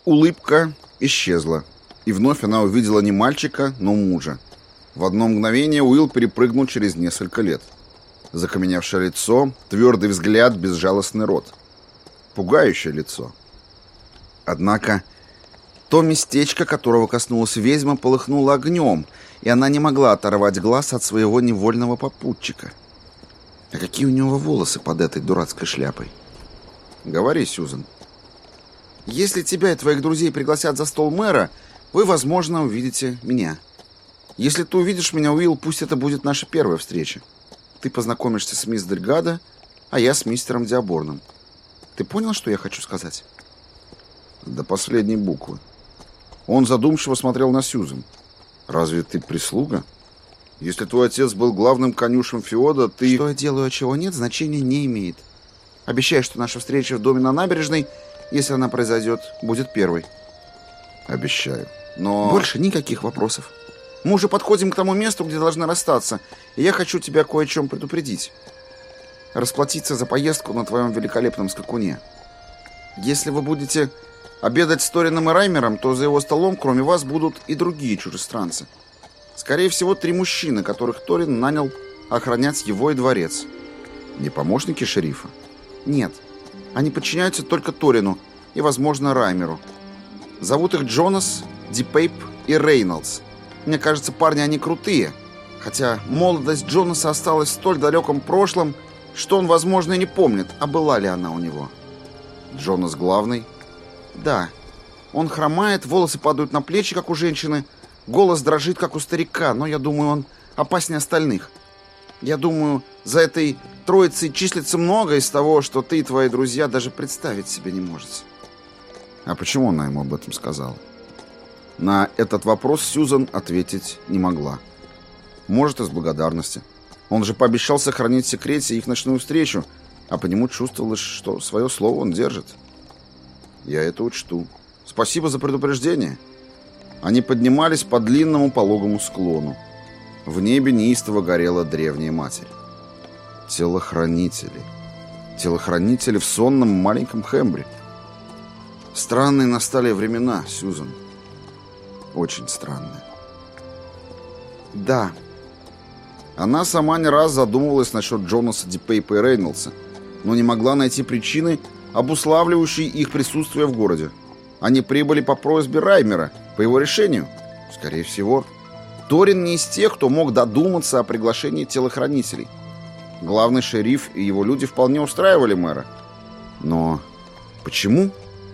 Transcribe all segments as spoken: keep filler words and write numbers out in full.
Улыбка исчезла, и вновь она увидела не мальчика, но мужа. В одно мгновение Уилл перепрыгнул через несколько лет. Закаменевшее лицо, твердый взгляд, безжалостный рот. Пугающее лицо. Однако то местечко, которого коснулась ведьма, полыхнуло огнем, и она не могла оторвать глаз от своего невольного попутчика. А какие у него волосы под этой дурацкой шляпой? Говори, Сьюзен. Если тебя и твоих друзей пригласят за стол мэра, вы, возможно, увидите меня. Если ты увидишь меня, Уилл, пусть это будет наша первая встреча. Ты познакомишься с мисс Дельгадо, а я с мистером Диаборном. Ты понял, что я хочу сказать? До последней буквы. Он задумчиво смотрел на Сьюзен. Разве ты прислуга? Если твой отец был главным конюшем Феода, ты... Что я делаю, а чего нет, значения не имеет. Обещаю, что наша встреча в доме на набережной, если она произойдет, будет первой. Обещаю. Но... Больше никаких вопросов. Мы уже подходим к тому месту, где должны расстаться, и я хочу тебя кое о чем предупредить. Расплатиться за поездку на твоем великолепном скакуне. Если вы будете обедать с Торином и Раймером, то за его столом, кроме вас, будут и другие чужестранцы. Скорее всего, три мужчины, которых Торин нанял охранять его и дворец. Не помощники шерифа? Нет. Они подчиняются только Торину и, возможно, Раймеру. Зовут их Джонас, Дипейп и Рейнольдс. Мне кажется, парни они крутые. Хотя молодость Джонаса осталась в столь далеком прошлом, что он, возможно, и не помнит, а была ли она у него. Джонас главный? Да. Он хромает, волосы падают на плечи, как у женщины, голос дрожит, как у старика, но я думаю, он опаснее остальных. Я думаю, за этой троицей числится много из того, что ты и твои друзья даже представить себе не можете. А почему она ему об этом сказала? На этот вопрос Сьюзен ответить не могла. Может, из благодарности. Он же пообещал сохранить в секрете их ночную встречу, а по нему чувствовалось, что свое слово он держит. Я это учту. Спасибо за предупреждение. Они поднимались по длинному пологому склону. В небе неистово горела древняя матерь. Телохранители. Телохранители в сонном маленьком Хембре. Странные настали времена, Сьюзен. Очень странные. Да. Она сама не раз задумывалась насчет Джонаса, Дипейпа и Рейнольдса, но не могла найти причины, обуславливающие их присутствие в городе. Они прибыли по просьбе Раймера, по его решению. Скорее всего. Торин не из тех, кто мог додуматься о приглашении телохранителей. Главный шериф и его люди вполне устраивали мэра. Но почему?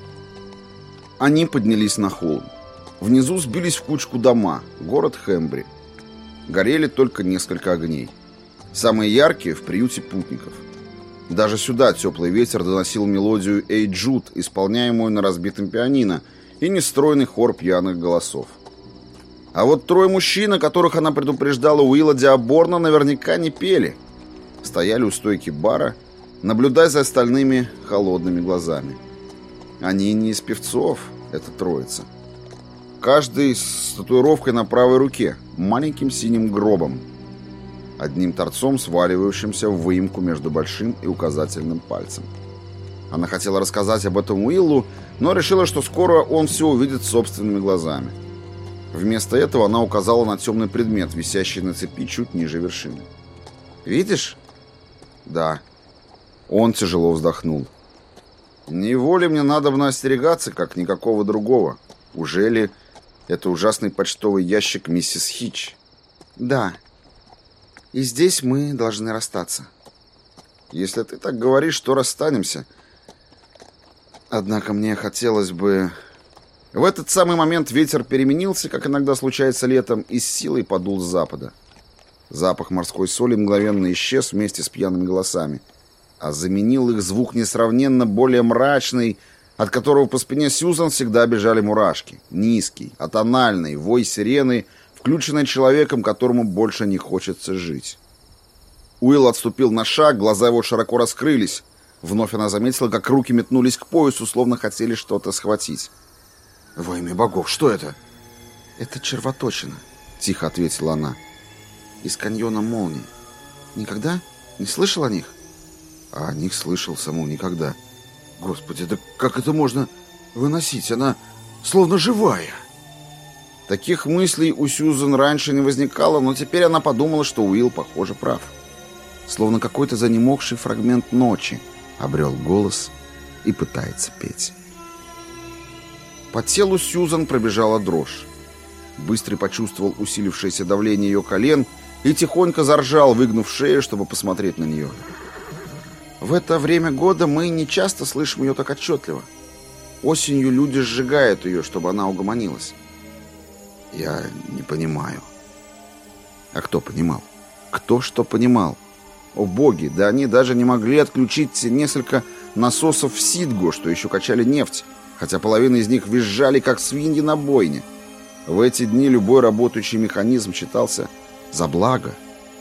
Они поднялись на холм. Внизу сбились в кучку дома, город Хембри. Горели только несколько огней. Самые яркие в приюте путников. Даже сюда теплый ветер доносил мелодию «Эй Джуд», исполняемую на разбитом пианино, и нестройный хор пьяных голосов. А вот трое мужчин, о которых она предупреждала Уилла Диаборна, наверняка не пели. Стояли у стойки бара, наблюдая за остальными холодными глазами. Они не из певцов, это троица. Каждый с татуировкой на правой руке, маленьким синим гробом, одним торцом, сваливающимся в выемку между большим и указательным пальцем. Она хотела рассказать об этом Уиллу, но решила, что скоро он все увидит собственными глазами. Вместо этого она указала на темный предмет, висящий на цепи чуть ниже вершины. «Видишь?» «Да». Он тяжело вздохнул. «Неволе мне надобно остерегаться, как никакого другого. Ужели это ужасный почтовый ящик миссис Хитч?» «Да. И здесь мы должны расстаться». «Если ты так говоришь, то расстанемся. Однако мне хотелось бы...» В этот самый момент ветер переменился, как иногда случается летом, и с силой подул с запада. Запах морской соли мгновенно исчез вместе с пьяными голосами, а заменил их звук несравненно более мрачный, от которого по спине Сьюзан всегда бежали мурашки. Низкий, атональный, вой сирены, включенный человеком, которому больше не хочется жить. Уилл отступил на шаг, глаза его широко раскрылись. Вновь она заметила, как руки метнулись к поясу, словно хотели что-то схватить. «Во имя богов, что это?» «Это червоточина», — тихо ответила она. «Из каньона молний. Никогда не слышал о них?» «А о них слышал саму никогда. Господи, да как это можно выносить? Она словно живая. Таких мыслей у Сьюзен раньше не возникало, но теперь она подумала, что Уилл, похоже, прав. Словно какой-то занемогший фрагмент ночи обрел голос и пытается петь. По телу Сьюзен пробежала дрожь. Быстрый почувствовал усилившееся давление ее колен и тихонько заржал, выгнув шею, чтобы посмотреть на нее. В это время года мы не часто слышим ее так отчетливо. Осенью люди сжигают ее, чтобы она угомонилась. Я не понимаю. А кто понимал? Кто что понимал? О боги, да они даже не могли отключить те несколько насосов в Сидго, что еще качали нефть, хотя половина из них визжали, как свиньи на бойне. В эти дни любой работающий механизм считался за благо.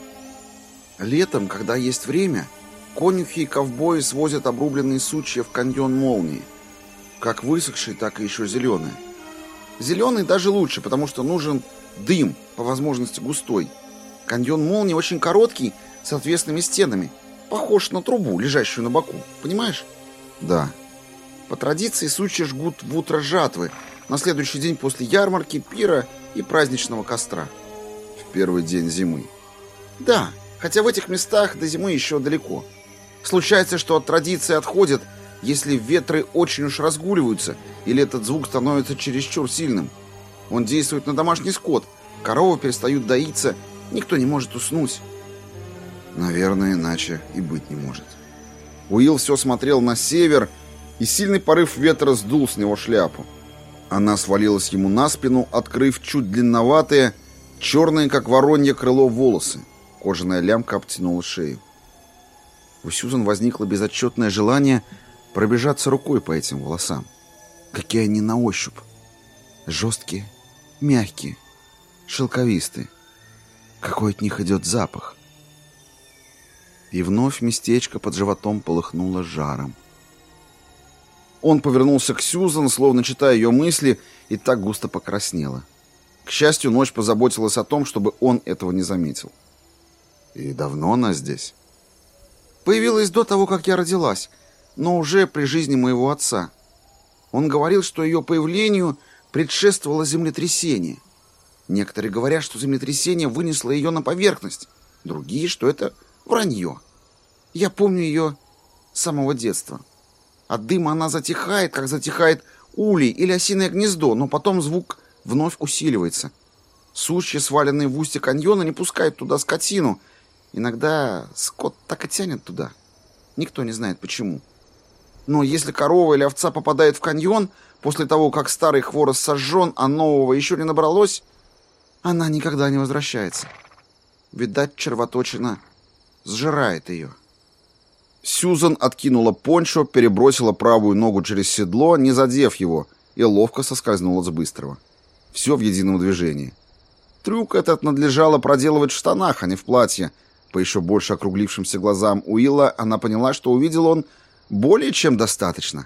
Летом, когда есть время, конюхи и ковбои свозят обрубленные сучья в каньон Молнии. Как высохшие, так и еще зеленые. Зеленый даже лучше, потому что нужен дым, по возможности густой. Каньон Молнии очень короткий, с отвесными стенами. Похож на трубу, лежащую на боку. Понимаешь? Да. По традиции сучья жгут в утро жатвы, на следующий день после ярмарки, пира и праздничного костра. В первый день зимы. Да, хотя в этих местах до зимы еще далеко. Случается, что от традиции отходят, если ветры очень уж разгуливаются, или этот звук становится чересчур сильным. Он действует на домашний скот, коровы перестают доиться, никто не может уснуть. Наверное, иначе и быть не может. Уилл все смотрел на север, и сильный порыв ветра сдул с него шляпу. Она свалилась ему на спину, открыв чуть длинноватые, черные, как воронье крыло, волосы. Кожаная лямка обтянула шею. У Сьюзен возникло безотчетное желание пробежаться рукой по этим волосам. Какие они на ощупь. Жесткие, мягкие, шелковистые. Какой от них идет запах. И вновь местечко под животом полыхнуло жаром. Он повернулся к Сьюзен, словно читая ее мысли, и так густо покраснела. К счастью, ночь позаботилась о том, чтобы он этого не заметил. «И давно она здесь?» «Появилась до того, как я родилась, но уже при жизни моего отца. Он говорил, что ее появлению предшествовало землетрясение. Некоторые говорят, что землетрясение вынесло ее на поверхность, другие, что это вранье. Я помню ее с самого детства. От дыма она затихает, как затихает улей или осиное гнездо, но потом звук вновь усиливается. Сучья, сваленные в устье каньона, не пускают туда скотину. Иногда скот так и тянет туда. Никто не знает почему. Но если корова или овца попадает в каньон, после того, как старый хворост сожжен, а нового еще не набралось, она никогда не возвращается. Видать, червоточина сжирает ее. Сьюзен откинула пончо, перебросила правую ногу через седло, не задев его, и ловко соскользнула с быстрого. Все в едином движении. Трюк этот надлежало проделывать в штанах, а не в платье. По еще больше округлившимся глазам Уилла она поняла, что увидел он более чем достаточно.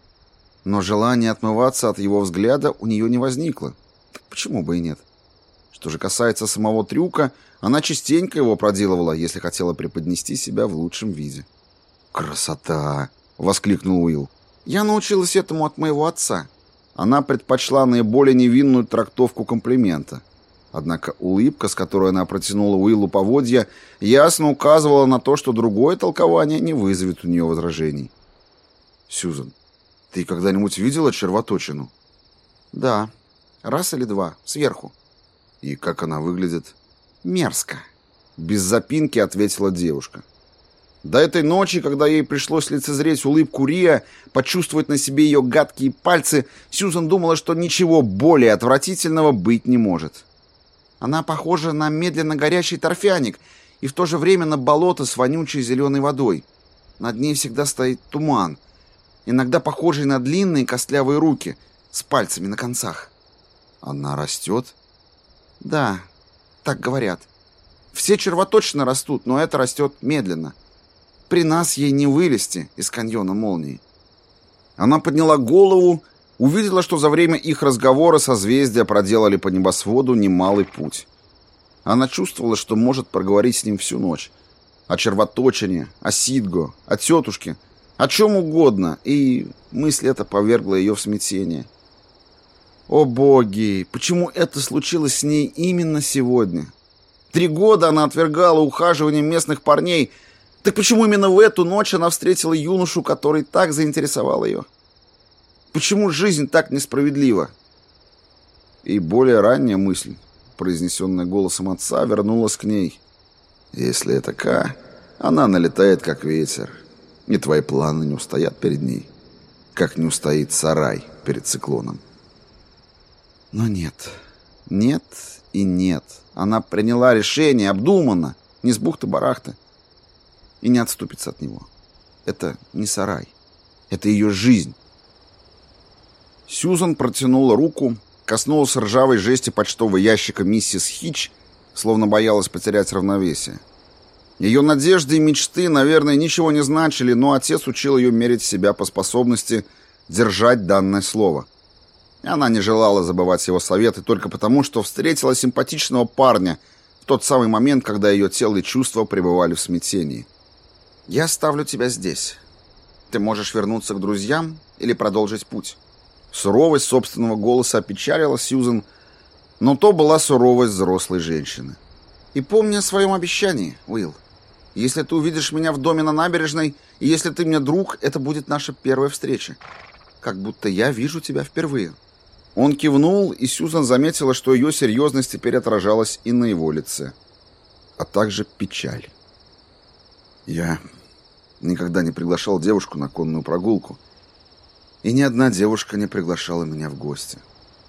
Но желание отмываться от его взгляда у нее не возникло. Почему бы и нет? Что же касается самого трюка, она частенько его проделывала, если хотела преподнести себя в лучшем виде. «Красота!» — воскликнул Уилл. «Я научилась этому от моего отца». Она предпочла наиболее невинную трактовку комплимента. Однако улыбка, с которой она протянула Уиллу поводья, ясно указывала на то, что другое толкование не вызовет у нее возражений. «Сьюзен, ты когда-нибудь видела червоточину?» «Да, раз или два, сверху». «И как она выглядит?» «Мерзко», — без запинки ответила девушка. До этой ночи, когда ей пришлось лицезреть улыбку Риа, почувствовать на себе ее гадкие пальцы, Сьюзен думала, что ничего более отвратительного быть не может. Она похожа на медленно горящий торфяник и в то же время на болото с вонючей зеленой водой. Над ней всегда стоит туман, иногда похожий на длинные костлявые руки с пальцами на концах. Она растет? Да, так говорят. Все червоточины растут, но это растет медленно. При нас ей не вылезти из каньона Молнии. Она подняла голову, увидела, что за время их разговора созвездия проделали по небосводу немалый путь. Она чувствовала, что может проговорить с ним всю ночь. О червоточине, о Сидго, о тетушке, о чем угодно, и мысль эта повергла ее в смятение. О боги, почему это случилось с ней именно сегодня? Три года она отвергала ухаживание местных парней. Так почему именно в эту ночь она встретила юношу, который так заинтересовал ее? Почему жизнь так несправедлива? И более ранняя мысль, произнесенная голосом отца, вернулась к ней. Если это Ка, она налетает, как ветер, и твои планы не устоят перед ней, как не устоит сарай перед циклоном. Но нет, нет и нет. Она приняла решение обдуманно, не с бухты-барахты, и не отступится от него. Это не сарай, это ее жизнь. Сьюзан протянула руку, коснулась ржавой жести почтового ящика миссис Хитч, словно боялась потерять равновесие. Ее надежды и мечты, наверное, ничего не значили, но отец учил ее мерить себя по способности держать данное слово. Она не желала забывать его советы только потому, что встретила симпатичного парня в тот самый момент, когда ее тело и чувства пребывали в смятении. «Я оставлю тебя здесь. Ты можешь вернуться к друзьям или продолжить путь». Суровость собственного голоса опечалила Сьюзан, но то была суровость взрослой женщины. «И помни о своем обещании, Уилл. Если ты увидишь меня в доме на набережной, и если ты мне друг, это будет наша первая встреча. Как будто я вижу тебя впервые». Он кивнул, и Сьюзан заметила, что ее серьезность теперь отражалась и на его лице, а также печаль. «Я никогда не приглашал девушку на конную прогулку, и ни одна девушка не приглашала меня в гости.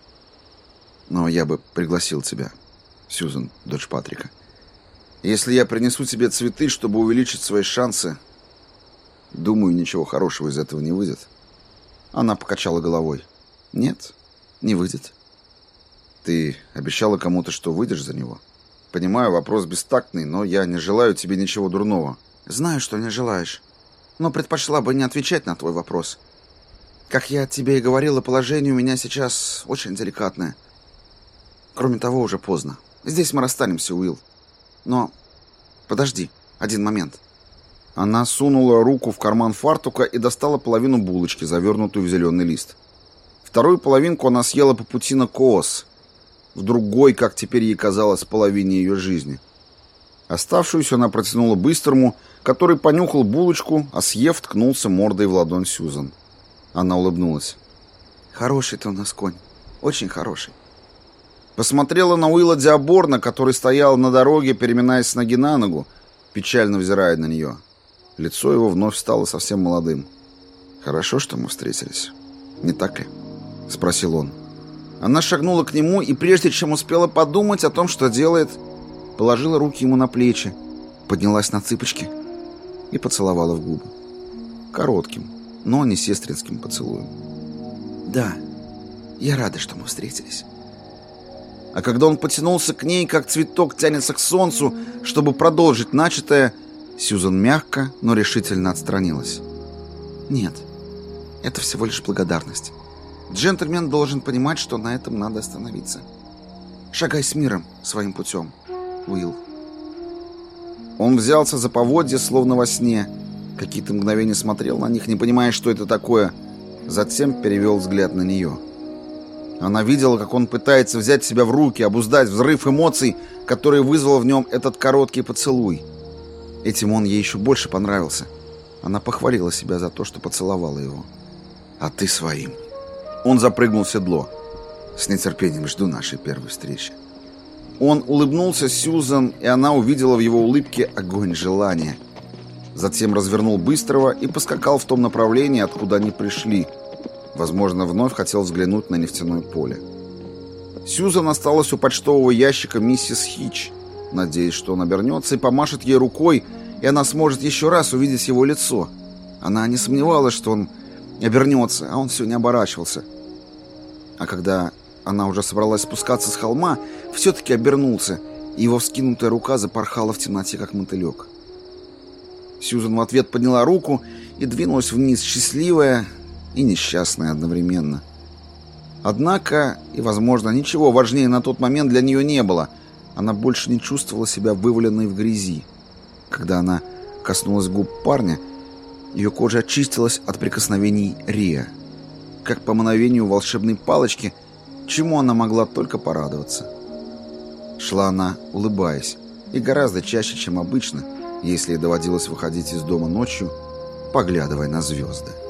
Но я бы пригласил тебя, Сьюзан, дочь Патрика. Если я принесу тебе цветы, чтобы увеличить свои шансы, думаю, ничего хорошего из этого не выйдет». Она покачала головой. «Нет, не выйдет». «Ты обещала кому-то, что выйдешь за него? Понимаю, вопрос бестактный, но я не желаю тебе ничего дурного». «Знаю, что не желаешь, но предпочла бы не отвечать на твой вопрос. Как я тебе и говорила, положение у меня сейчас очень деликатное. Кроме того, уже поздно. Здесь мы расстанемся, Уилл. Но подожди, один момент». Она сунула руку в карман фартука и достала половину булочки, завернутую в зеленый лист. Вторую половинку она съела по пути на Коос, в другой, как теперь ей казалось, половине ее жизни. Оставшуюся она протянула Быстрому, который понюхал булочку, а съев ткнулся мордой в ладонь Сьюзан. Она улыбнулась. «Хороший ты у нас конь, очень хороший». Посмотрела на Уилла Диаборна, который стоял на дороге, переминаясь с ноги на ногу, печально взирая на нее. Лицо его вновь стало совсем молодым. «Хорошо, что мы встретились, не так ли?» — спросил он. Она шагнула к нему и, прежде чем успела подумать о том, что делает, положила руки ему на плечи, поднялась на цыпочки и поцеловала в губы. Коротким, но не сестринским поцелуем. «Да, я рада, что мы встретились». А когда он потянулся к ней, как цветок тянется к солнцу, чтобы продолжить начатое, Сьюзан мягко, но решительно отстранилась. «Нет, это всего лишь благодарность. Джентльмен должен понимать, что на этом надо остановиться. Шагай с миром своим путем, Уилл». Он взялся за поводья, словно во сне. Какие-то мгновения смотрел на них, не понимая, что это такое. Затем перевел взгляд на нее. Она видела, как он пытается взять себя в руки, обуздать взрыв эмоций, который вызвал в нем этот короткий поцелуй. Этим он ей еще больше понравился. Она похвалила себя за то, что поцеловала его. «А ты своим». Он запрыгнул в седло. «С нетерпением жду нашей первой встречи». Он улыбнулся Сьюзан, и она увидела в его улыбке огонь желания. Затем развернул Быстрого и поскакал в том направлении, откуда они пришли. Возможно, вновь хотел взглянуть на нефтяное поле. Сьюзан осталась у почтового ящика миссис Хитч, надеясь, что он обернется и помашет ей рукой, и она сможет еще раз увидеть его лицо. Она не сомневалась, что он обернется, а он все не оборачивался. А когда она уже собралась спускаться с холма, все-таки обернулся, и его вскинутая рука запорхала в темноте, как мотылек. Сьюзан в ответ подняла руку и двинулась вниз, счастливая и несчастная одновременно. Однако, и, возможно, ничего важнее на тот момент для нее не было. Она больше не чувствовала себя вываленной в грязи. Когда она коснулась губ парня, ее кожа очистилась от прикосновений Риа. Как по мановению волшебной палочки, чему она могла только порадоваться. Шла она, улыбаясь, и гораздо чаще, чем обычно, если ей доводилось выходить из дома ночью, поглядывая на звезды.